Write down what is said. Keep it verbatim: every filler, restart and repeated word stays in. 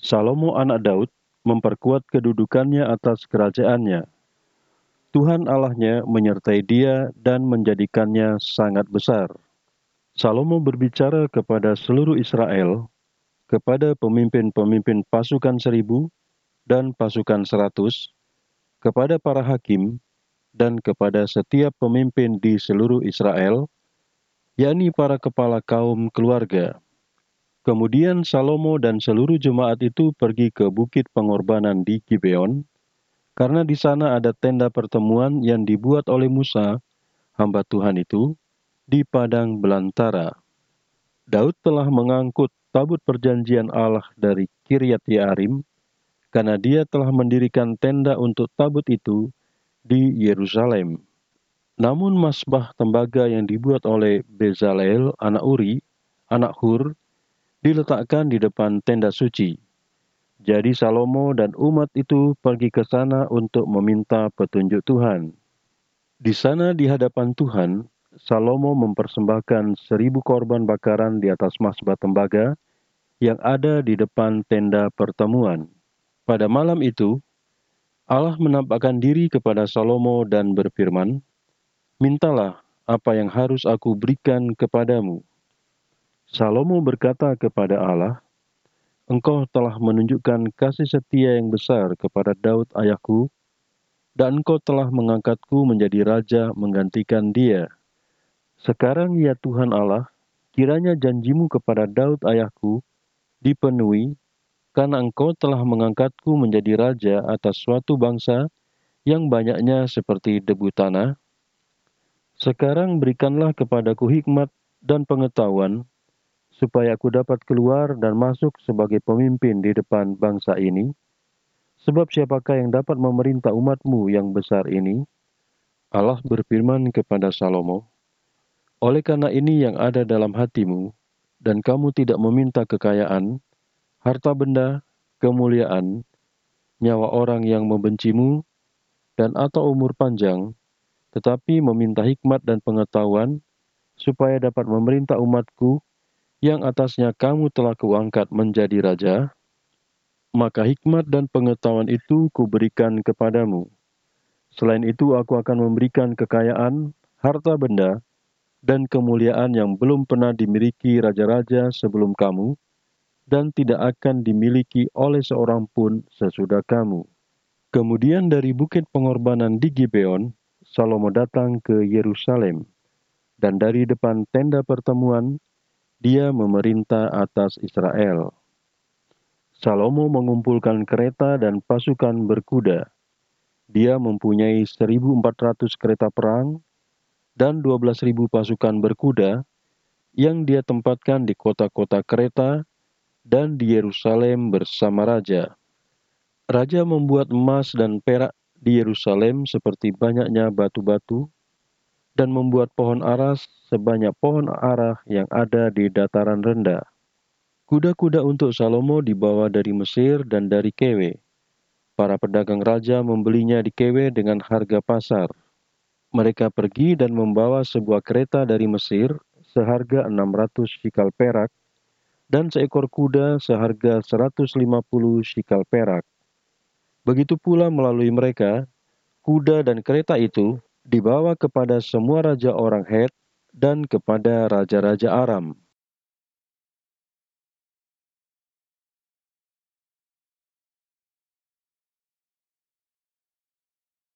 Salomo anak Daud memperkuat kedudukannya atas kerajaannya. Tuhan Allahnya menyertai dia dan menjadikannya sangat besar. Salomo berbicara kepada seluruh Israel, kepada pemimpin-pemimpin pasukan seribu dan pasukan seratus, kepada para hakim, dan kepada setiap pemimpin di seluruh Israel, yakni para kepala kaum keluarga. Kemudian Salomo dan seluruh jemaat itu pergi ke bukit pengorbanan di Gibeon, karena di sana ada tenda pertemuan yang dibuat oleh Musa, hamba Tuhan itu, di padang belantara. Daud telah mengangkut tabut perjanjian Allah dari Kiryat Yearim, karena dia telah mendirikan tenda untuk tabut itu di Yerusalem. Namun masbah tembaga yang dibuat oleh Bezalel anak Uri, anak Hur, diletakkan di depan tenda suci. Jadi Salomo dan umat itu pergi ke sana untuk meminta petunjuk Tuhan. Di sana di hadapan Tuhan, Salomo mempersembahkan seribu korban bakaran di atas mazbah tembaga yang ada di depan tenda pertemuan. Pada malam itu, Allah menampakkan diri kepada Salomo dan berfirman, "Mintalah apa yang harus aku berikan kepadamu." Salomo berkata kepada Allah, "Engkau telah menunjukkan kasih setia yang besar kepada Daud ayahku, dan engkau telah mengangkatku menjadi raja menggantikan dia. Sekarang ya Tuhan Allah, kiranya janjimu kepada Daud ayahku dipenuhi, karena engkau telah mengangkatku menjadi raja atas suatu bangsa yang banyaknya seperti debu tanah. Sekarang berikanlah kepadaku hikmat dan pengetahuan, supaya aku dapat keluar dan masuk sebagai pemimpin di depan bangsa ini. Sebab siapakah yang dapat memerintah umatmu yang besar ini?" Allah berfirman kepada Salomo, "Oleh karena ini yang ada dalam hatimu, dan kamu tidak meminta kekayaan, harta benda, kemuliaan, nyawa orang yang membencimu, dan atau umur panjang, tetapi meminta hikmat dan pengetahuan, supaya dapat memerintah umatku, yang atasnya kamu telah kuangkat menjadi raja, maka hikmat dan pengetahuan itu kuberikan kepadamu. Selain itu aku akan memberikan kekayaan, harta benda, dan kemuliaan yang belum pernah dimiliki raja-raja sebelum kamu, dan tidak akan dimiliki oleh seorang pun sesudah kamu." Kemudian dari bukit pengorbanan di Gibeon, Salomo datang ke Yerusalem, dan dari depan tenda pertemuan, dia memerintah atas Israel. Salomo mengumpulkan kereta dan pasukan berkuda. Dia mempunyai seribu empat ratus kereta perang dan dua belas ribu pasukan berkuda yang dia tempatkan di kota-kota kereta dan di Yerusalem bersama raja. Raja membuat emas dan perak di Yerusalem seperti banyaknya batu-batu, dan membuat pohon aras sebanyak pohon ara yang ada di dataran rendah. Kuda-kuda untuk Salomo dibawa dari Mesir dan dari Kewe. Para pedagang raja membelinya di Kewe dengan harga pasar. Mereka pergi dan membawa sebuah kereta dari Mesir seharga enam ratus shikal perak dan seekor kuda seharga seratus lima puluh shikal perak. Begitu pula melalui mereka, kuda dan kereta itu dibawa kepada semua raja orang Het dan kepada raja-raja Aram.